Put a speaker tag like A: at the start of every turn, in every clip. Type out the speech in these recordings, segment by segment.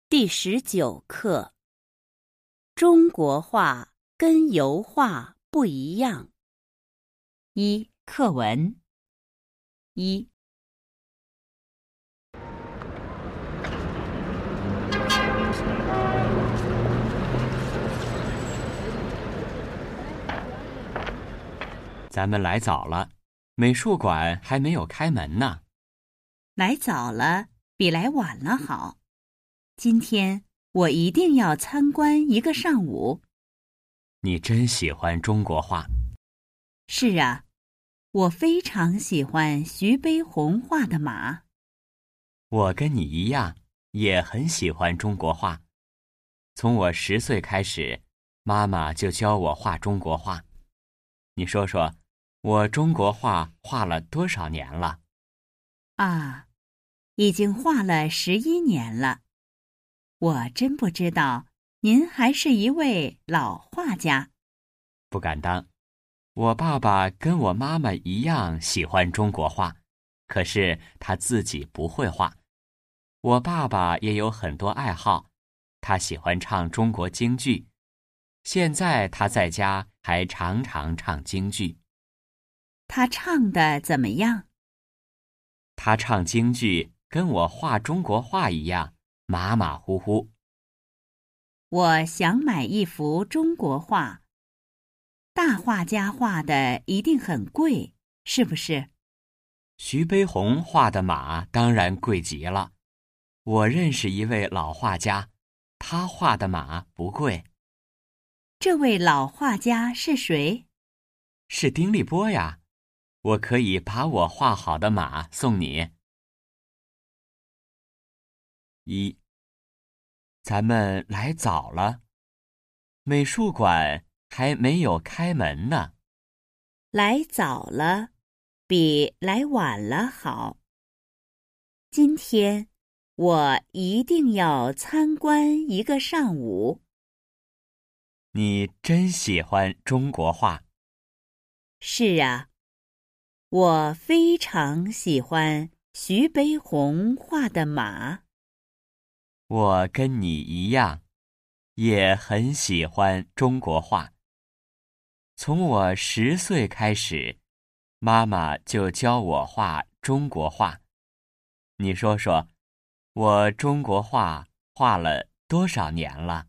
A: 第19课：中国画跟油画不一样。课文。
B: 咱们来早了，美术馆还没有开门呢。
A: 来早了比来晚了好。今天我一定要参观1个上午。
B: 你真喜欢中国画。
A: 是啊，我非常喜欢徐悲鸿画的马。
B: 我跟你一样，也很喜欢中国画。从我10岁开始，妈妈就教我画中国画。你说说，我中国画画了多少年了？
A: 已经画了11年了。我真不知道您还是一位老画家。
B: 不敢当。我爸爸跟我妈妈一样喜欢中国画，可是他自己不会画。我爸爸也有很多爱好，他喜欢唱中国京剧。现在他在家还常常唱京剧。
A: 他唱得怎么样？
B: 他唱京剧跟我画中国画一样，马马虎虎。
A: 我想买一幅中国画。大画家画的一定很贵，是不是？
B: 徐悲鸿画的马当然贵极了。我认识一位老画家，他画的马不贵。
A: 这位老画家是谁？
B: 是丁立波呀。我可以把我画好的马送你。咱们来早了，美术馆还没有开门呢。
A: 来早了比来晚了好。今天我一定要参观1个上午。
B: 你真喜欢中国画。
A: 是啊，我非常喜欢徐悲鸿画的马。
B: 我跟你一样，也很喜欢中国画。从我10岁开始，妈妈就教我画中国画。你说说，我中国画画了多少年了？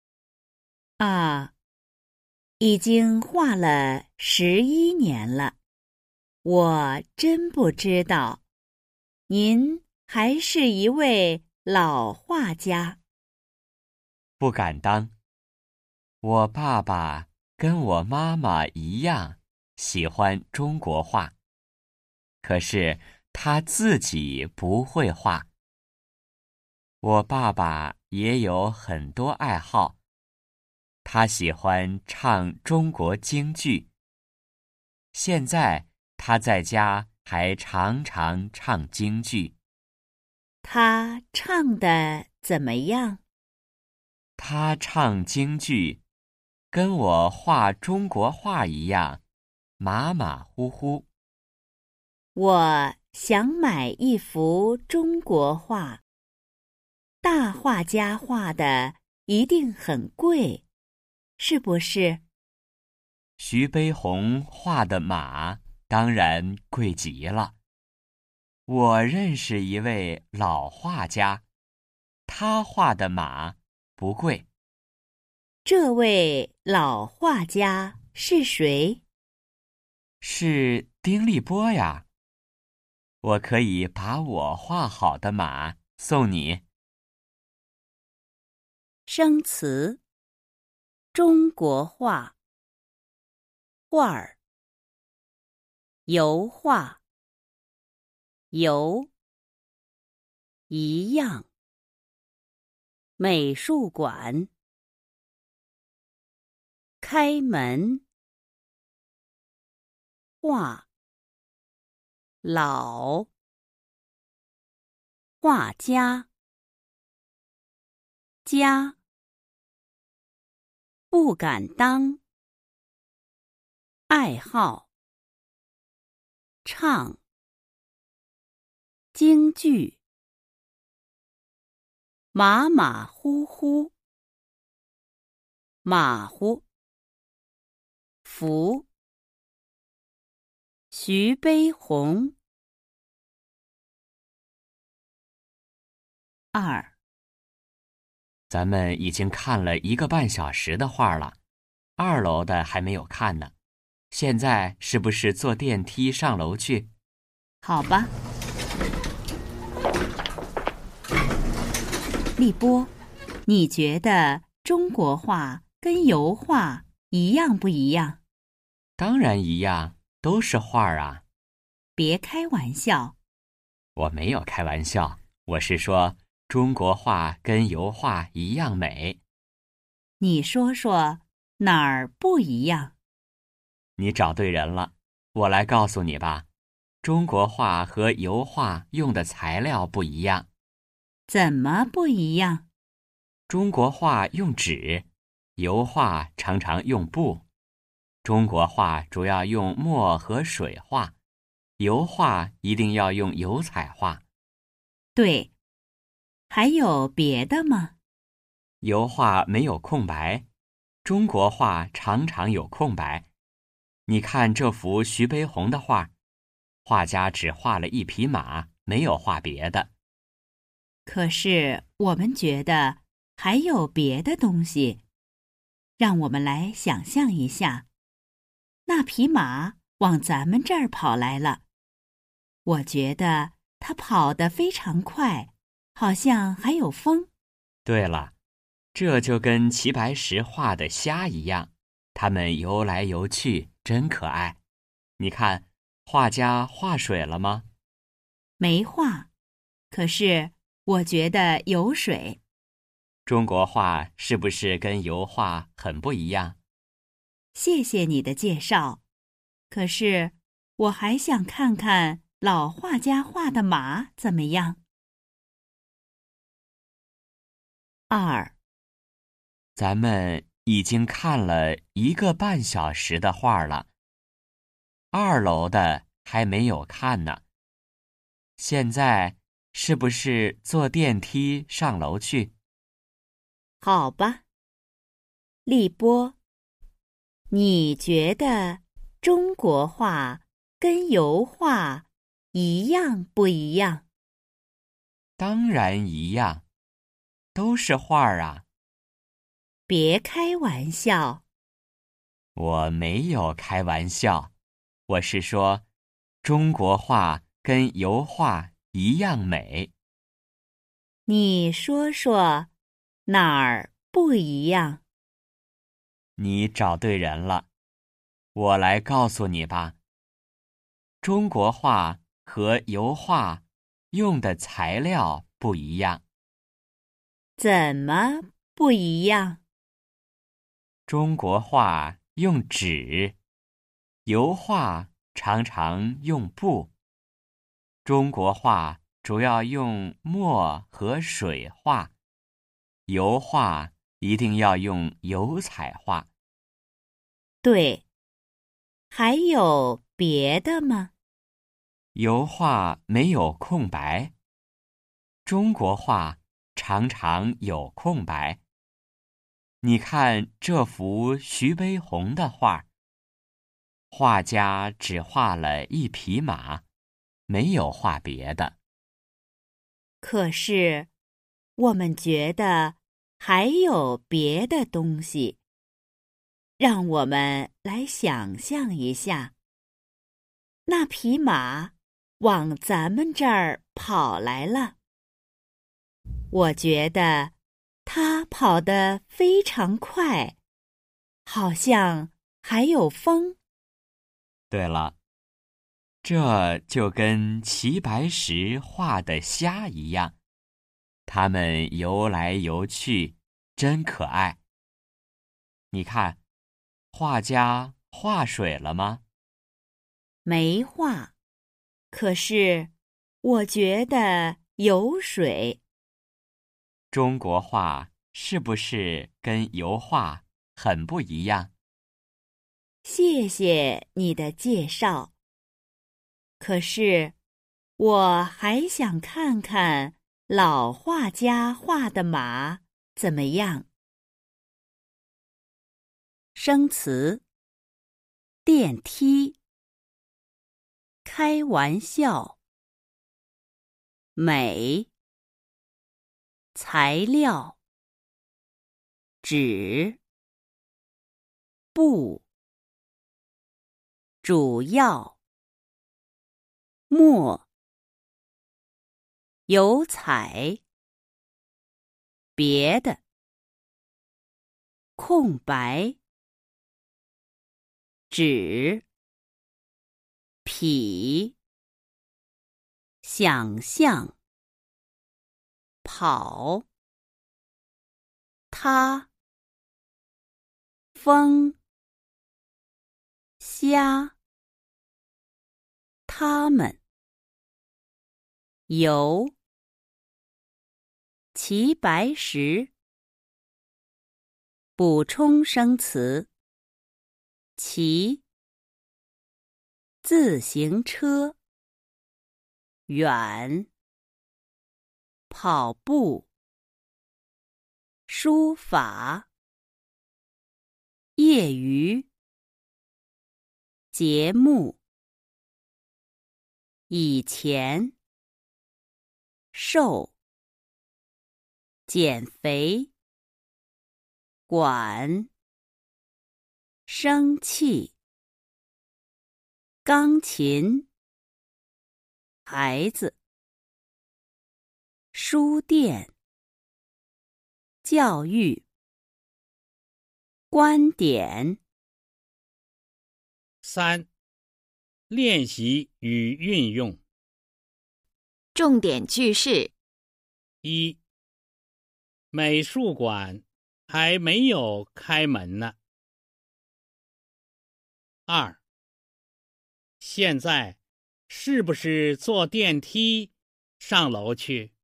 A: 已经画了11年了。我真不知道，您还是一位老画家。
B: 不敢当。我爸爸跟我妈妈一样喜欢中国画，可是他自己不会画。我爸爸也有很多爱好，他喜欢唱中国京剧。现在他在家还常常唱京剧。
A: 他唱得怎么样？
B: 他唱京剧跟我画中国画一样，马马虎虎。
A: 我想买一幅中国画。大画家画的一定很贵，是不是？
B: 徐悲鸿画的马当然贵极了。我认识一位老画家，他画的马不贵。
A: 这位老画家是谁？
B: 是丁立波呀。我可以把我画好的马送你。
A: 生词：中国画、画儿、油画、油、一样、美术馆、开门、画、老、画家、家、不敢当、爱好、唱、京剧。 马马虎虎，马虎。福，徐悲鸿。2，
B: 咱们已经看了1个半小时的画了，2楼的还没有看呢。现在是不是坐电梯上楼去？
A: 好吧。立波，你觉得中国画跟油画一样不一样？
B: 当然一样，都是画啊。
A: 别开玩笑。
B: 我没有开玩笑，我是说中国画跟油画一样美。
A: 你说说哪儿不一样？
B: 你找对人了，我来告诉你吧。中国画和油画用的材料不一样。
A: 怎么不一样？
B: 中国画用纸，油画常常用布。中国画主要用墨和水画，油画一定要用油彩画。
A: 对，还有别的吗？
B: 油画没有空白，中国画常常有空白。你看这幅徐悲鸿的画，画家只画了一匹马，没有画别的。
A: 可是我们觉得还有别的东西，让我们来想象一下。那匹马往咱们这儿跑来了，我觉得它跑得非常快，好像还有风。
B: 对了，这就跟齐白石画的虾一样，它们游来游去，真可爱。你看，画家画水了吗？
A: 没画，可是我觉得有水。
B: 中国画是不是跟油画很不一样？
A: 谢谢你的介绍，可是我还想看看老画家画的马怎么样。2，
B: 咱们已经看了1个半小时的画了，2楼的还没有看呢。现在是不是坐电梯上楼去？
A: 好吧。立波，你觉得中国画跟油画一样不一样？
B: 当然一样，都是画啊。
A: 别开玩笑。
B: 我没有开玩笑，我是说，中国画跟油画一样美。
A: 你说说哪儿不一样？
B: 你找对人了，我来告诉你吧。中国画和油画用的材料不一样。
A: 怎么不一样？
B: 中国画用纸，油画常常用布。中国画主要用墨和水画，油画一定要用油彩画。
A: 对，还有别的吗？
B: 油画没有空白，中国画常常有空白。你看这幅徐悲鸿的画，画家只画了一匹马，没有画别的。
A: 可是我们觉得还有别的东西，让我们来想象一下。那匹马往咱们这儿跑来了，我觉得它跑得非常快，好像还有风。
B: 对了，这就跟齐白石画的虾一样，它们游来游去，真可爱。你看，画家画水了吗？
A: 没画，可是我觉得有水。
B: 中国画是不是跟油画很不一样？
A: 谢谢你的介绍。可是我还想看看老画家画的马怎么样？生词：电梯、开玩笑、美、材料、纸、布、主要、墨、有彩、别的、空白、纸、匹、想象、跑、他、风、虾、他们、油、齐白石。补充生词：骑、自行车、远、跑步、书法、业余、节目、以前、瘦、减肥、管、生气、钢琴、孩子、书店、教育、观点。
C: 3. 练习与运用。
D: 重点句式
C: 1. 美术馆还没有开门呢。2. 现在是不是坐电梯上楼去？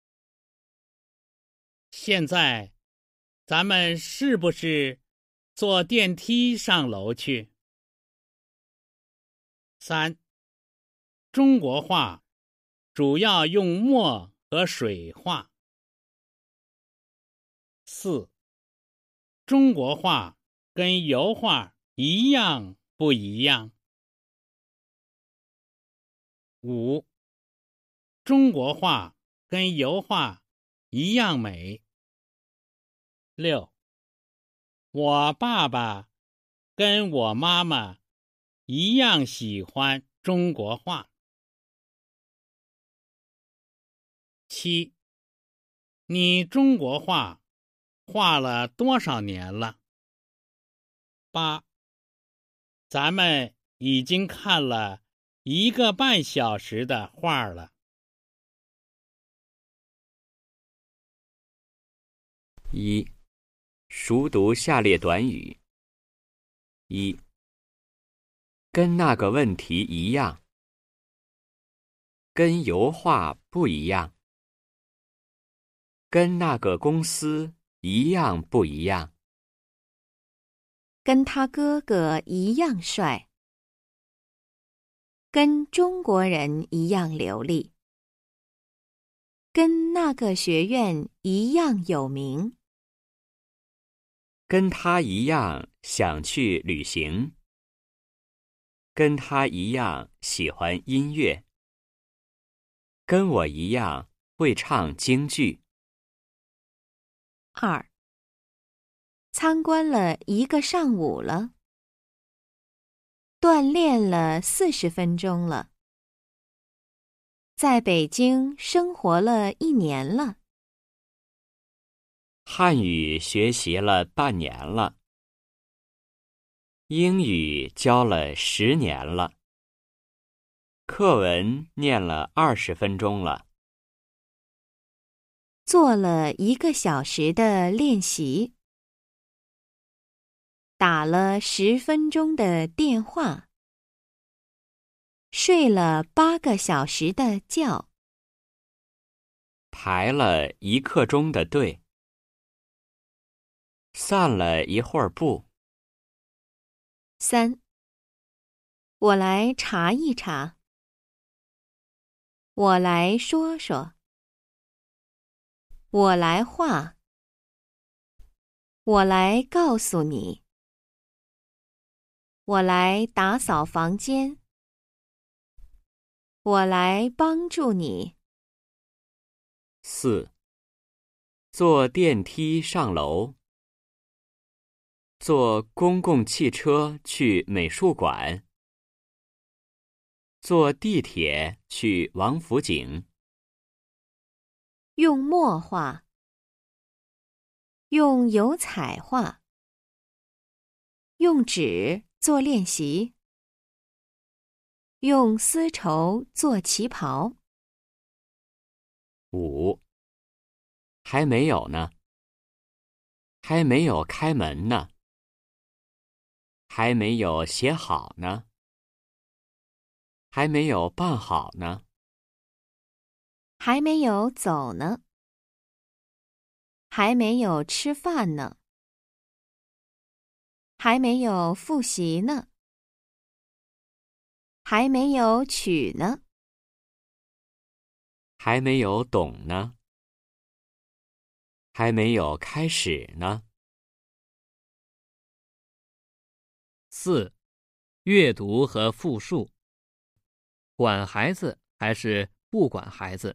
C: 现在咱们是不是坐电梯上楼去？3. 中国画主要用墨和水画。4. 中国画跟油画一样不一样？5. 中国画跟油画一样美。6. 我爸爸跟我妈妈一样喜欢中国画。7. 你中国画画了多少年了？8. 咱们已经看了1个半小时的画了。
B: 1. 熟读下列短语。1. 跟那个问题一样，跟油画不一样，跟那个公司一样不一样，
D: 跟他哥哥一样帅，跟中国人一样流利，跟那个学院一样有名，
B: 跟他一样想去旅行，跟他一样喜欢音乐，跟我一样会唱京剧。
D: 2. 参观了1个上午了，锻炼了40分钟了，在北京生活了1年了，
B: 汉语学习了半年了，英语教了10年了，课文念了20分钟了，
D: 做了1个小时的练习，打了10分钟的电话，睡了8个小时的觉，
B: 排了1刻钟的队，散了一会儿步。
D: 3. 我来查一查，我来说说。 我来画。我来告诉你。我来打扫房间。我来帮助你。
B: 4. 坐电梯上楼。坐公共汽车去美术馆。坐地铁去王府井。
D: 用墨画。用油彩画。用纸做练习。用丝绸做旗袍。
B: 5. 还没有呢。还没有开门呢。还没有写好呢。还没有办好呢。
D: 还没有走呢。还没有吃饭呢。还没有复习呢。还没有取呢。
B: 还没有懂呢。还没有开始呢。
C: 4. 阅读和复述。管孩子还是不管孩子？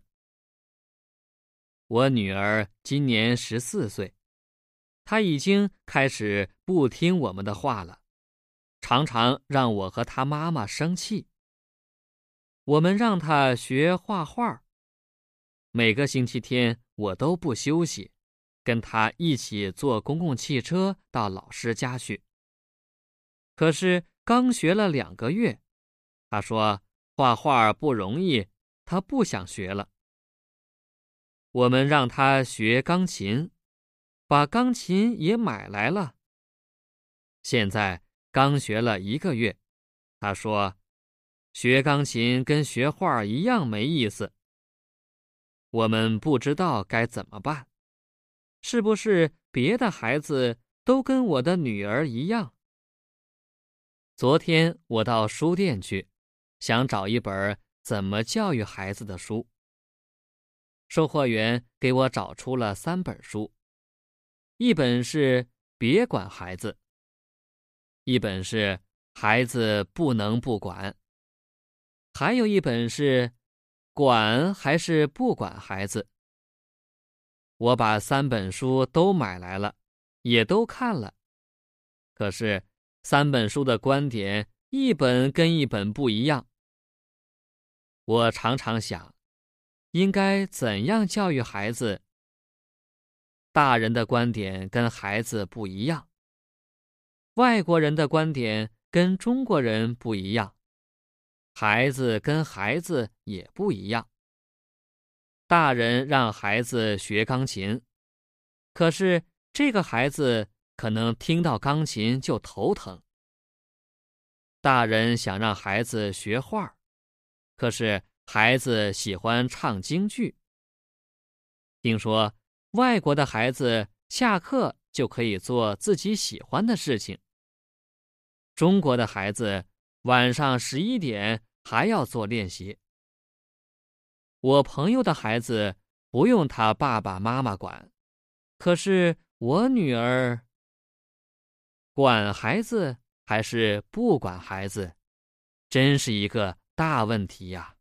C: 我女儿今年14岁，她已经开始不听我们的话了，常常让我和她妈妈生气。我们让她学画画，每个星期天我都不休息，跟她一起坐公共汽车到老师家去。可是刚学了2个月，她说画画不容易，她不想学了。我们让她学钢琴，把钢琴也买来了。现在刚学了1个月，她说学钢琴跟学画一样没意思。我们不知道该怎么办，是不是别的孩子都跟我的女儿一样？昨天我到书店去，想找一本怎么教育孩子的书。售货员给我找出了3本书，一本是别管孩子，一本是孩子不能不管，还有一本是管还是不管孩子。我把3本书都买来了，也都看了，可是3本书的观点一本跟一本不一样。我常常想，应该怎样教育孩子？大人的观点跟孩子不一样，外国人的观点跟中国人不一样，孩子跟孩子也不一样。大人让孩子学钢琴，可是这个孩子可能听到钢琴就头疼。大人想让孩子学画，可是孩子喜欢唱京剧。听说外国的孩子下课就可以做自己喜欢的事情，中国的孩子晚上11点还要做练习。我朋友的孩子不用他爸爸妈妈管，可是我女儿管孩子还是不管孩子，真是一个大问题呀。